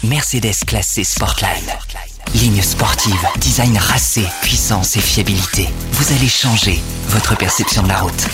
Mercedes classée Sportline. Ligne sportive, design racé, puissance et fiabilité. Vous allez changer votre perception de la route.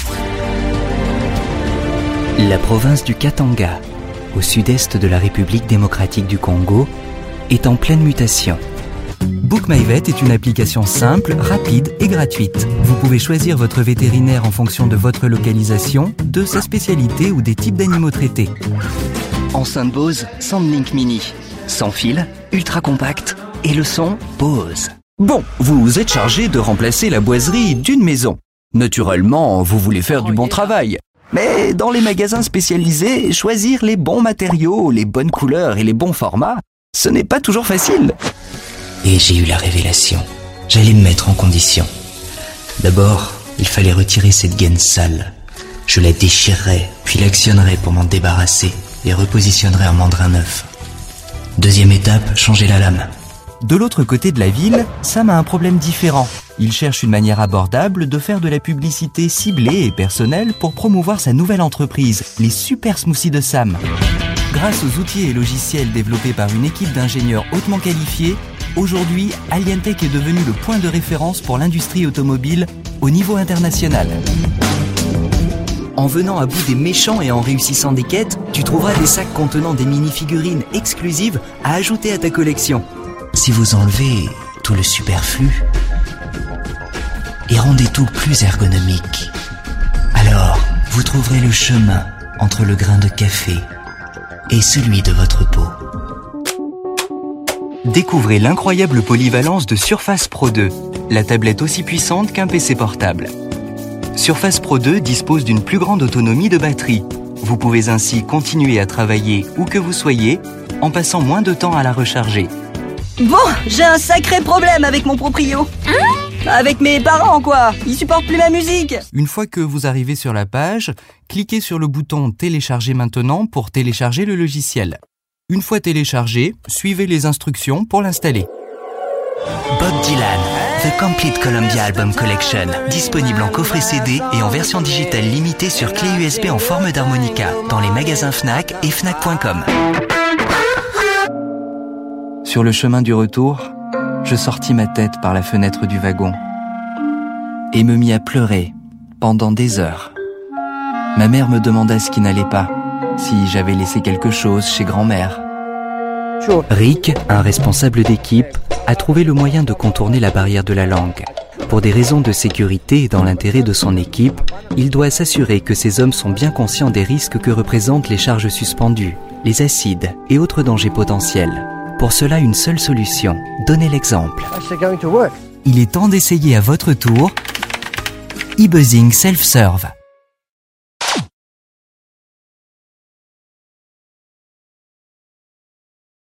La province du Katanga, au sud-est de la République démocratique du Congo, est en pleine mutation. BookMyVet est une application simple, rapide et gratuite. Vous pouvez choisir votre vétérinaire en fonction de votre localisation, de sa spécialité ou des types d'animaux traités. Enceinte Bose SoundLink Mini. Sans fil, ultra compact et le son Bose. Bon, vous êtes chargé de remplacer la boiserie d'une maison. Naturellement, vous voulez faire du bon travail. Mais dans les magasins spécialisés, choisir les bons matériaux, les bonnes couleurs et les bons formats, ce n'est pas toujours facile. Et j'ai eu la révélation. J'allais me mettre en condition. D'abord, il fallait retirer cette gaine sale. Je la déchirerai, puis l'actionnerai pour m'en débarrasser et repositionnerai un mandrin neuf. Deuxième étape, changer la lame. De l'autre côté de la ville, Sam a un problème différent. Il cherche une manière abordable de faire de la publicité ciblée et personnelle pour promouvoir sa nouvelle entreprise, les Super Smoothies de Sam. Grâce aux outils et logiciels développés par une équipe d'ingénieurs hautement qualifiés, aujourd'hui, Alientech est devenu le point de référence pour l'industrie automobile au niveau international. En venant à bout des méchants et en réussissant des quêtes, tu trouveras des sacs contenant des mini-figurines exclusives à ajouter à ta collection. Si vous enlevez tout le superflu et rendez tout plus ergonomique, alors vous trouverez le chemin entre le grain de café et celui de votre peau. Découvrez l'incroyable polyvalence de Surface Pro 2, la tablette aussi puissante qu'un PC portable. Surface Pro 2 dispose d'une plus grande autonomie de batterie. Vous pouvez ainsi continuer à travailler où que vous soyez en passant moins de temps à la recharger. Bon, j'ai un sacré problème avec mon proprio. Avec mes parents, quoi. Ils supportent plus ma musique. Une fois que vous arrivez sur la page, cliquez sur le bouton « Télécharger maintenant » pour télécharger le logiciel. Une fois téléchargé, suivez les instructions pour l'installer. Bob Dylan, The Complete Columbia Album Collection, disponible en coffret CD et en version digitale limitée sur clé USB en forme d'harmonica, dans les magasins Fnac et Fnac.com. Sur le chemin du retour, je sortis ma tête par la fenêtre du wagon et me mis à pleurer pendant des heures. Ma mère me demanda ce qui n'allait pas, si j'avais laissé quelque chose chez grand-mère. Rick, un responsable d'équipe, a trouvé le moyen de contourner la barrière de la langue. Pour des raisons de sécurité et dans l'intérêt de son équipe, il doit s'assurer que ces hommes sont bien conscients des risques que représentent les charges suspendues, les acides et autres dangers potentiels. Pour cela, une seule solution, donnez l'exemple. Il est temps d'essayer à votre tour e-buzzing self-serve.